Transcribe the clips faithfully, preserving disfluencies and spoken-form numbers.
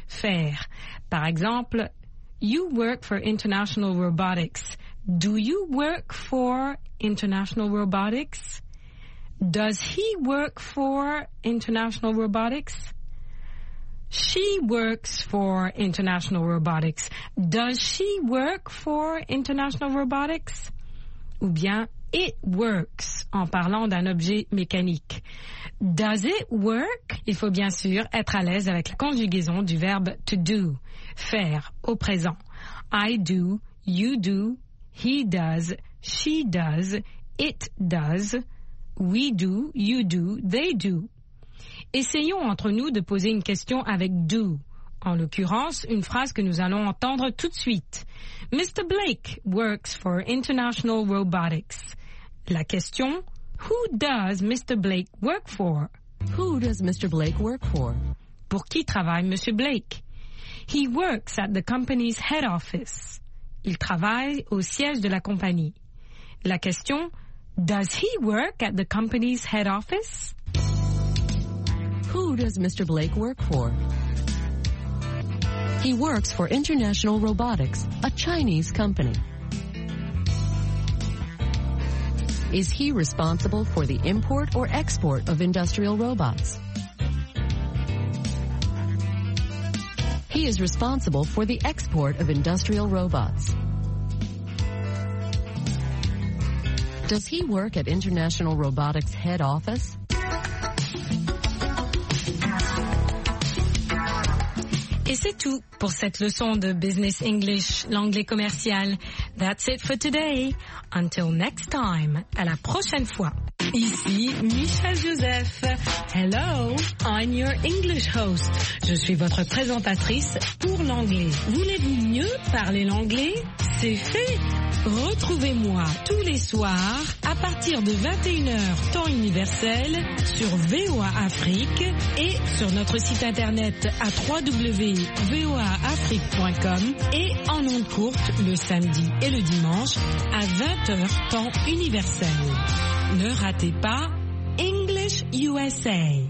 faire. Par exemple, you work for International Robotics. Do you work for International Robotics? Does he work for International Robotics? She works for International Robotics. Does she work for International Robotics? Ou bien, it works, en parlant d'un objet mécanique. Does it work? Il faut bien sûr être à l'aise avec la conjugaison du verbe to do, faire, au présent. I do, you do, he does, she does, it does, we do, you do, they do. Essayons entre nous de poser une question avec do. En l'occurrence, une phrase que nous allons entendre tout de suite. Mister Blake works for International Robotics. La question, who does Mister Blake work for? Who does Mister Blake work for? Pour qui travaille Monsieur Blake? He works at the company's head office. Il travaille au siège de la compagnie. La question, does he work at the company's head office? Who does Mister Blake work for? He works for International Robotics, a Chinese company. Is he responsible for the import or export of industrial robots? He is responsible for the export of industrial robots. Does he work at International Robotics head office? Et c'est tout pour cette leçon de Business English, l'anglais commercial. That's it for today. Until next time. À la prochaine fois. Ici Michel Joseph. Hello, I'm your English host. Je suis votre présentatrice pour l'anglais. Voulez-vous mieux parler l'anglais? C'est fait. Retrouvez-moi tous les soirs à partir de vingt et une heures temps universel sur V O A Afrique et sur notre site internet à w w w point v o a afrique point com et en ondes courtes le samedi et le dimanche à vingt heures temps universel. Ne ratez pas English U S A.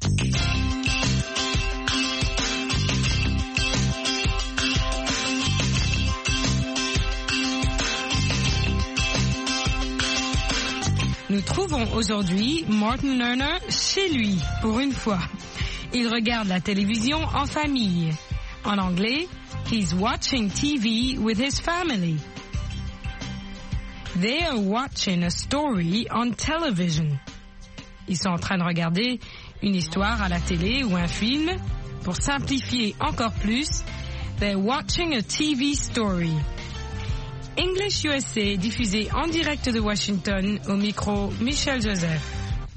Nous trouvons aujourd'hui Martin Lerner chez lui, pour une fois. Il regarde la télévision en famille. En anglais, he's watching T V with his family. They are watching a story on television. Ils sont en train de regarder une histoire à la télé ou un film. Pour simplifier encore plus, they're watching a T V story. English U S A, diffusé en direct de Washington, au micro Michel Joseph.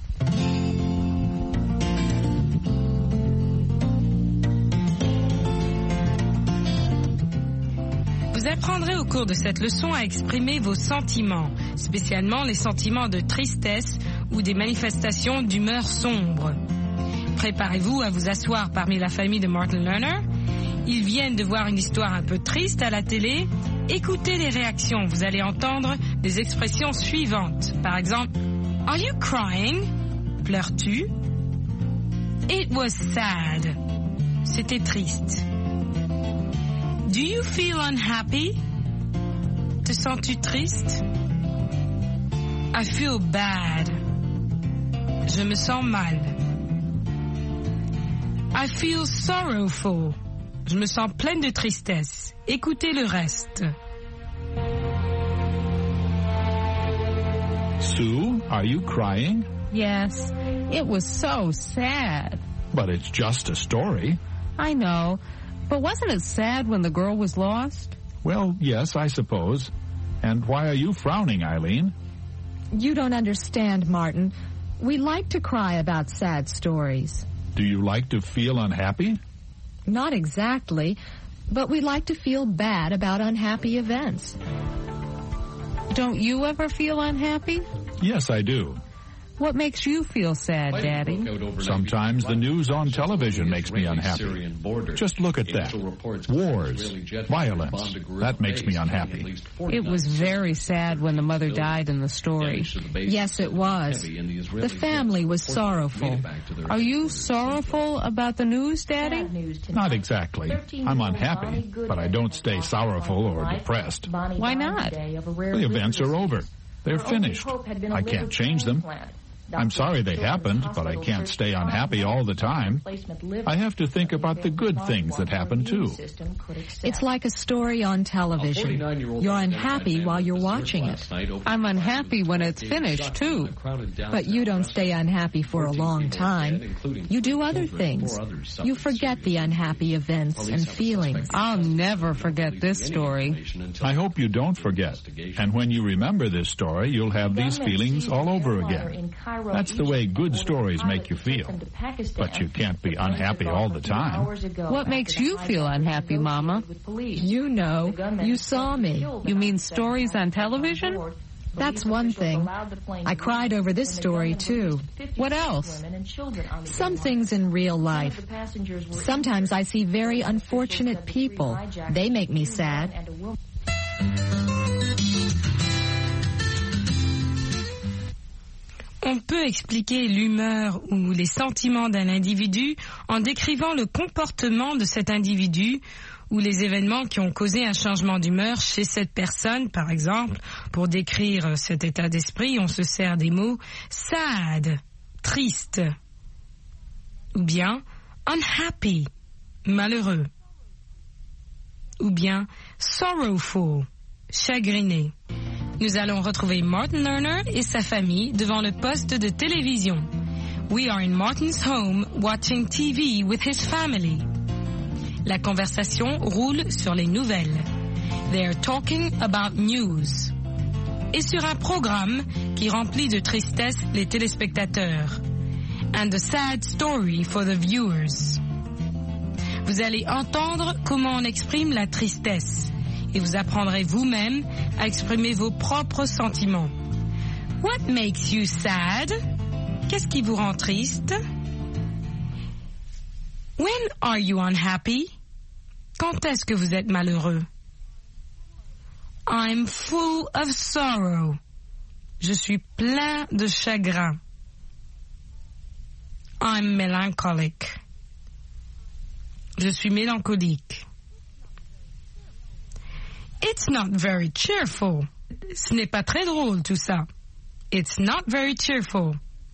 Vous apprendrez au cours de cette leçon à exprimer vos sentiments, spécialement les sentiments de tristesse ou des manifestations d'humeur sombre. Préparez-vous à vous asseoir parmi la famille de Martin Lerner. Ils viennent de voir une histoire un peu triste à la télé. Écoutez les réactions. Vous allez entendre des expressions suivantes. Par exemple, Are you crying? Pleures-tu? It was sad. C'était triste. Do you feel unhappy? Te sens-tu triste? I feel bad. Je me sens mal. I feel sorrowful. Je me sens pleine de tristesse. Écoutez le reste. Sue, are you crying? Yes, it was so sad. But it's just a story. I know, but wasn't it sad when the girl was lost? Well, yes, I suppose. And why are you frowning, Eileen? You don't understand, Martin. We like to cry about sad stories. Do you like to feel unhappy? Not exactly, but we like to feel bad about unhappy events. Don't you ever feel unhappy? Yes, I do. What makes you feel sad, Daddy? Sometimes the news on television makes me unhappy. Just look at that. Wars, violence. That makes me unhappy. It was very sad when the mother died in the story. Yes, it was. The family was sorrowful. Are you sorrowful about the news, Daddy? Not exactly. I'm unhappy, but I don't stay sorrowful or depressed. Why not? The events are over. They're finished. I can't change them. I'm sorry they happened, but I can't stay unhappy all the time. I have to think about the good things that happen, too. It's like a story on television. You're unhappy while you're watching it. I'm unhappy when it's finished, too. But you don't stay unhappy for a long time. You do other things. You forget the unhappy events and feelings. I'll never forget this story. I hope you don't forget. And when you remember this story, you'll have these feelings all over again. That's the way good stories make you feel. But you can't be unhappy all the time. What makes you feel unhappy, Mama? You know. You saw me. You mean stories on television? That's one thing. I cried over this story, too. What else? Some things in real life. Sometimes I see very unfortunate people. They make me sad. On peut expliquer l'humeur ou les sentiments d'un individu en décrivant le comportement de cet individu ou les événements qui ont causé un changement d'humeur chez cette personne. Par exemple, pour décrire cet état d'esprit, on se sert des mots sad, triste, ou bien unhappy, malheureux, ou bien sorrowful, chagriné. Nous allons retrouver Martin Lerner et sa famille devant le poste de télévision. We are in Martin's home watching T V with his family. La conversation roule sur les nouvelles. They are talking about news. Et sur un programme qui remplit de tristesse les téléspectateurs. And a sad story for the viewers. Vous allez entendre comment on exprime la tristesse. Et vous apprendrez vous-même à exprimer vos propres sentiments. What makes you sad? Qu'est-ce qui vous rend triste? When are you unhappy? Quand est-ce que vous êtes malheureux? I'm full of sorrow. Je suis plein de chagrin. I'm melancholic. Je suis mélancolique. It's not very cheerful. Ce n'est pas très drôle tout ça. It's not very cheerful.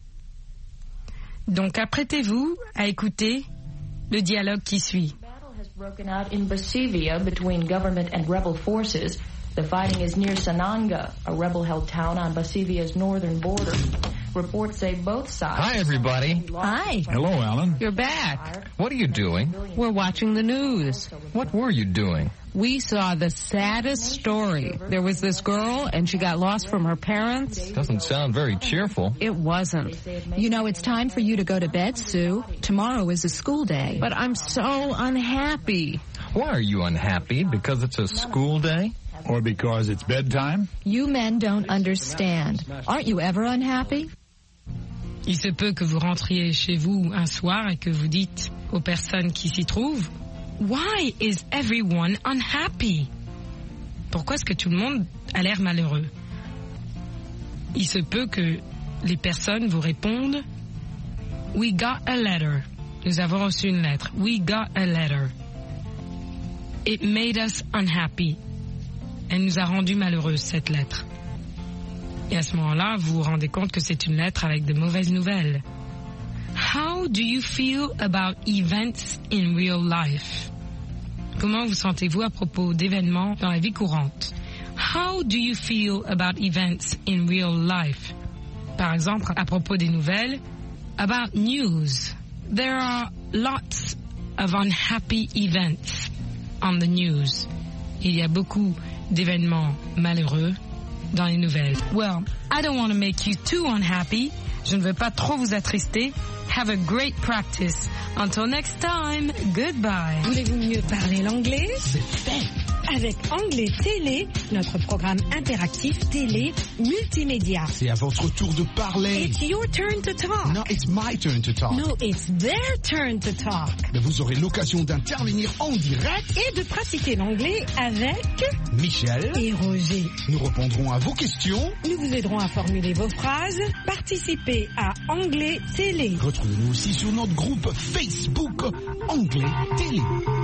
Donc apprêtez-vous à écouter le dialogue qui suit. The battle has broken out in Basivia between government and rebel forces. The fighting is near Sananga, a rebel-held town on Basivia's northern border. Reports say both sides... Hi, everybody. Hi. Hello, Alan. You're back. What are you doing? We're watching the news. What were you doing? We saw the saddest story. There was this girl, and she got lost from her parents. Doesn't sound very cheerful. It wasn't. You know, it's time for you to go to bed, Sue. Tomorrow is a school day. But I'm so unhappy. Why are you unhappy? Because it's a school day? Or because it's bedtime? You men don't understand. Aren't you ever unhappy? Il se peut que vous rentriez chez vous un soir et que vous dites aux personnes qui s'y trouvent, Why is everyone unhappy? Pourquoi est-ce que tout le monde a l'air malheureux? Il se peut que les personnes vous répondent, We got a letter. Nous avons reçu une lettre. We got a letter. It made us unhappy. Elle nous a rendu malheureuses, cette lettre. Et à ce moment-là, vous vous rendez compte que c'est une lettre avec de mauvaises nouvelles. How do you feel about events in real life? Comment vous sentez-vous à propos d'événements dans la vie courante? How do you feel about events in real life? Par exemple, à propos des nouvelles, about news. There are lots of unhappy events on the news. Il y a beaucoup d'événements malheureux dans les nouvelles. Well, I don't want to make you too unhappy. Je ne veux pas trop vous attrister. Have a great practice. Until next time, goodbye. Voulez-vous mieux parler l'anglais? C'est fait. avec Anglais Télé, notre programme interactif télé multimédia. C'est à votre tour de parler. It's your turn to talk. No, it's my turn to talk. No, it's their turn to talk. Mais vous aurez l'occasion d'intervenir en direct et de pratiquer l'anglais avec Michel et Roger. Nous répondrons à vos questions. Nous vous aiderons à formuler vos phrases. Participez à Anglais Télé. Retrouvez-nous aussi sur notre groupe Facebook Anglais Télé.